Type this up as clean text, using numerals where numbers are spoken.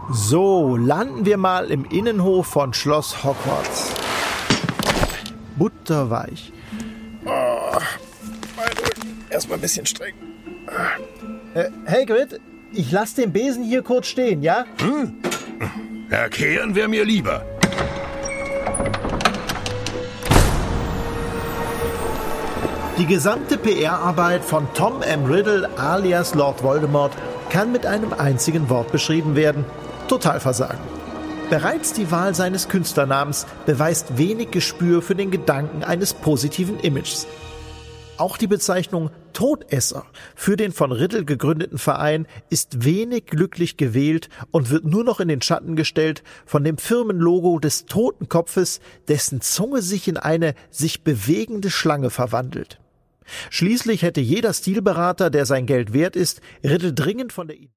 So, landen wir mal im Innenhof von Schloss Hogwarts. Butterweich. Oh, mein Rücken. Erstmal ein bisschen streng. Hagrid, ich lass den Besen hier kurz stehen, ja? Erkehren wäre mir lieber. Die gesamte PR-Arbeit von Tom M. Riddle alias Lord Voldemort kann mit einem einzigen Wort beschrieben werden: Totalversagen. Bereits die Wahl seines Künstlernamens beweist wenig Gespür für den Gedanken eines positiven Images. Auch die Bezeichnung Todesser für den von Riddle gegründeten Verein ist wenig glücklich gewählt und wird nur noch in den Schatten gestellt von dem Firmenlogo des Totenkopfes, dessen Zunge sich in eine sich bewegende Schlange verwandelt. Schließlich hätte jeder Stilberater, der sein Geld wert ist, Riddle dringend von der